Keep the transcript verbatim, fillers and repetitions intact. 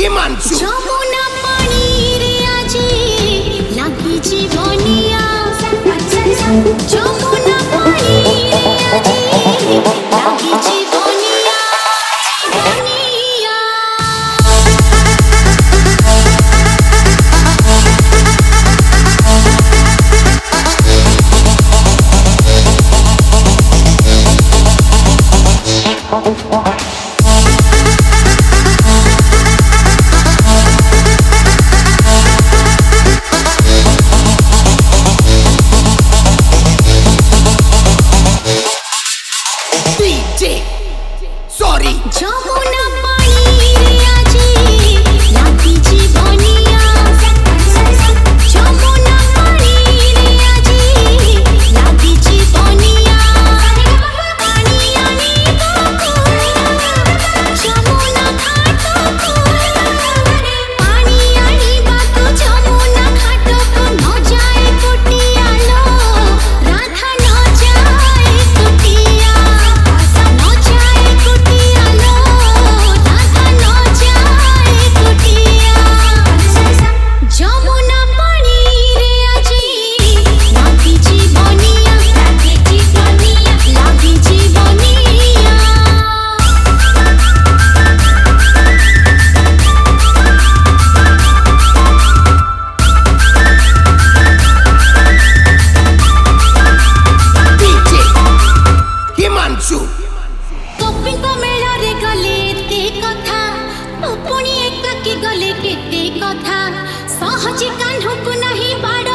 हिमांशु जमुना पानी रे आजी लागी जीवनिया जमुना पानी रे आजी लागी जीवनिया जीवनिया सॉरी जमुना पानी रे आजी लागी जीवनिया जमुना पानी रे आजी लागी जीवनिया पानी आनी बाको जमुना घाटो को पानी आनी बाको जमुना घाटो को न जाए कुटिया लो राधा न जाए कुटिया न जाए कुटिया लो राधा न जाए कुटिया जमुना पानी रे आजी लागी जीवनिया लागी जीवनिया लागी जीवनिया डीजे हिमांशु गोपीଙ୍କ ମେଳରେ ଗଲେ ଏତେ କଥା ପୁଣି ଏକାକି ଗଲେ କେତେ କଥା ସହଜେ କାହ୍ନୁକୁ ନାହିଁ ବାଡ଼